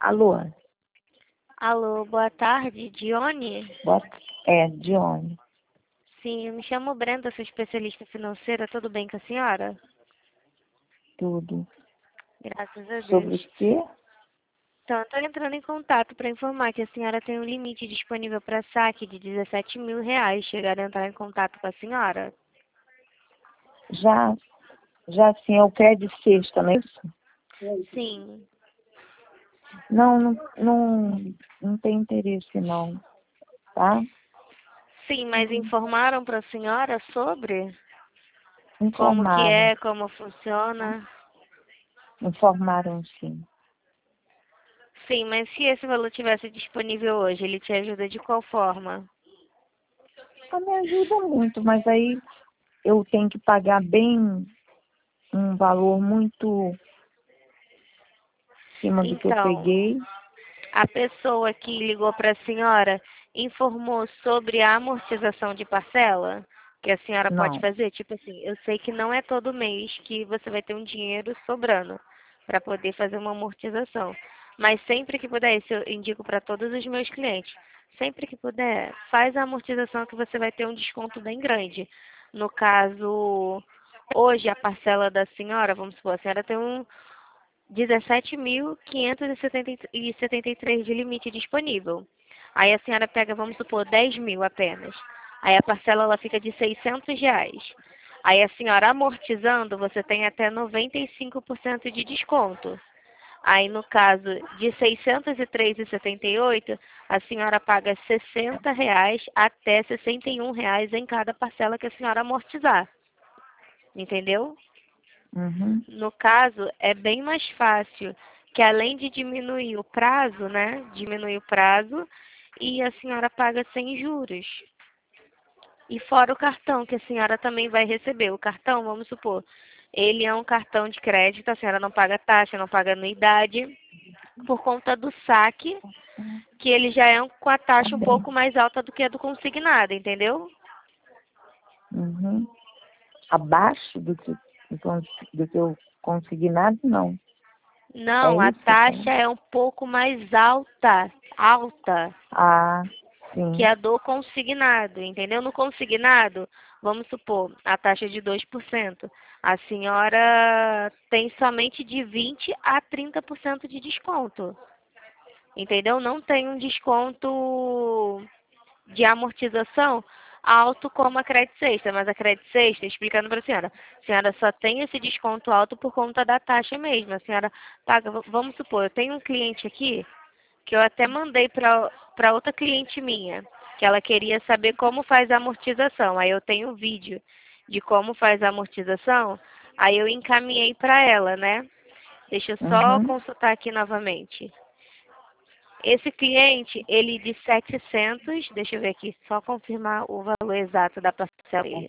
Alô? Alô, boa tarde, Dione? Dione. Sim, eu me chamo Brenda, sou especialista financeira, tudo bem com a senhora? Tudo. Graças a Sobre Deus. o quê? Então, estou entrando em contato para informar que a senhora tem um limite disponível para saque de R$ 17.000. Chegaram a entrar em contato com a senhora? Já sim, é o crédito sexta, não é isso? Sim. Não tem interesse não, tá? Sim, mas informaram para a senhora sobre como que Informaram, é, como funciona? informaram sim. Sim, mas se esse valor tivesse disponível hoje, ele te ajuda de qual forma? Me ajuda muito, mas aí eu tenho que pagar bem um valor muito acima do que eu Então, peguei. a pessoa que ligou para a senhora informou sobre a amortização de parcela que a senhora pode Não. fazer? Tipo assim, eu sei que não é todo mês que você vai ter um dinheiro sobrando para poder fazer uma amortização. Mas sempre que puder, isso eu indico para todos os meus clientes. Sempre que puder, faz a amortização que você vai ter um desconto bem grande. No caso, hoje a parcela da senhora, vamos supor, a senhora tem um 17.573 de limite disponível. Aí a senhora pega, vamos supor, 10.000 apenas. Aí a parcela ela fica de R$ 600. Aí a senhora amortizando, você tem até 95% de desconto. Aí no caso de 603,78, a senhora paga R$ 60 até R$ 61 em cada parcela que a senhora amortizar. Entendeu? Uhum. No caso, é bem mais fácil, que além de diminuir o prazo, né? Diminui o prazo e a senhora paga sem juros. E fora o cartão, que a senhora também vai receber. O cartão, vamos supor, ele é um cartão de crédito, a senhora não paga taxa, não paga anuidade, por conta do saque, que ele já é com a Tá taxa um bem. pouco mais alta do que a do consignado, entendeu? Uhum. Abaixo do que eu consignado, não. É Não, a isso que você tá taxa falando? é um pouco mais alta, alta. Ah, Que sim. é a do consignado, entendeu? No consignado, vamos supor, a taxa de 2%. A senhora tem somente de 20 a 30% de desconto, entendeu? Não tem um desconto de amortização alto como a Credit Sexta, mas a Credit Sexta, explicando para a senhora só tem esse desconto alto por conta da taxa mesmo. A senhora paga, vamos supor, eu tenho um cliente aqui que eu até mandei para outra cliente minha, que ela queria saber como faz a amortização. Aí eu tenho um vídeo de como faz a amortização, aí eu encaminhei para ela, né? Deixa eu só Uhum. consultar aqui novamente. Esse cliente, ele de 700, deixa eu ver aqui, só confirmar o valor exato da parcela dele.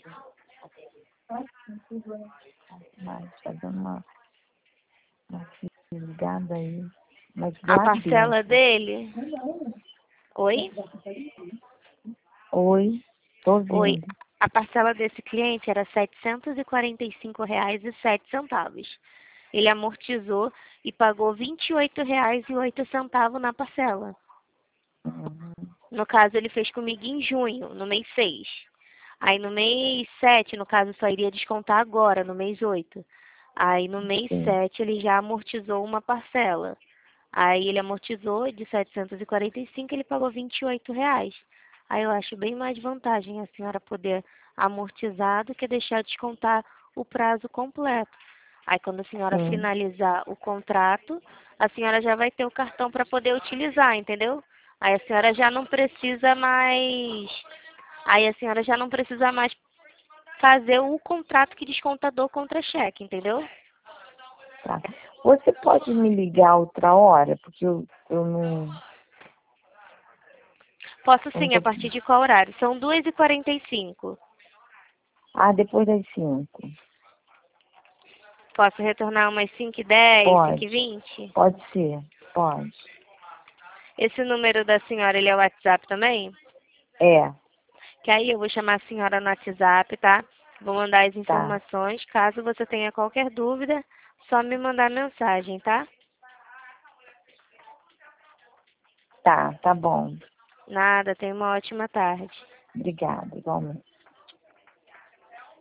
Mas tá dando uma ligada aí. Mas A lá parcela dentro. dele, oi? Oi, tô Oi, vendo. a parcela desse cliente era R$ 745,07. Ele amortizou e pagou R$ 28,08 na parcela. Uhum. No caso, ele fez comigo em junho, no mês 6. Aí no mês 7, no caso, só iria descontar agora, no mês 8. Aí no mês Sim. 7 ele já amortizou uma parcela. Aí ele amortizou de 745, ele pagou R$ 28. Aí eu acho bem mais vantagem a senhora poder amortizar do que deixar descontar o prazo completo. Aí quando a senhora Sim. finalizar o contrato, a senhora já vai ter o cartão para poder utilizar, entendeu? Aí a senhora já não precisa mais. Aí a senhora já não precisa mais fazer o contrato que descontador contra cheque, entendeu? Tá. Você pode me ligar outra hora? Porque eu Posso não sim, a tô. partir de qual horário? São 2h45. Ah, depois das 5. Posso retornar umas 5h10, Pode. 5h20? Pode ser. Pode. Esse número da senhora, ele é o WhatsApp também? É, Que aí eu vou chamar a senhora no WhatsApp, tá? Vou mandar as tá. informações. Caso você tenha qualquer dúvida, só me mandar mensagem, tá? Tá, tá bom. Nada, tenha uma ótima tarde. Obrigada, igualmente.